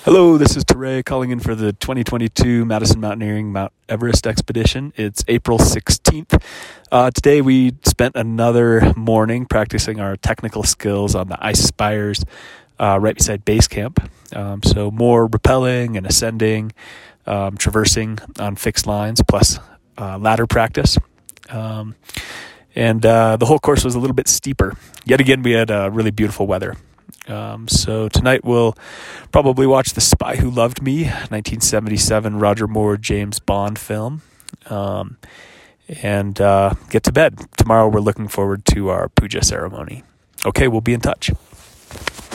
Hello, this is Teray calling in for the 2022 Madison Mountaineering Mount Everest Expedition. It's April 16th. Today we spent another morning practicing our technical skills on the ice spires right beside base camp. So more rappelling and ascending, traversing on fixed lines, plus ladder practice. And the whole course was a little bit steeper. Yet again, we had really beautiful weather. So tonight we'll probably watch The Spy Who Loved Me, 1977 Roger Moore, James Bond film, and get to bed. Tomorrow we're looking forward to our puja ceremony. Okay, we'll be in touch.